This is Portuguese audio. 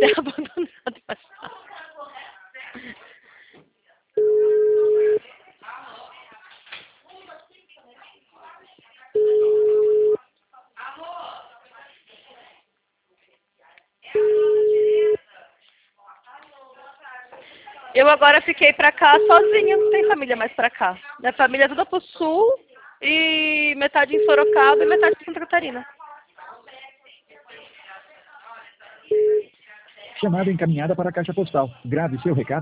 ser abandonado. Eu agora fiquei pra cá sozinha, não tem família mais pra cá. Minha família é toda pro sul, e metade em Sorocaba e metade em Santa Catarina. Chamada encaminhada para a caixa postal. Grave seu recado.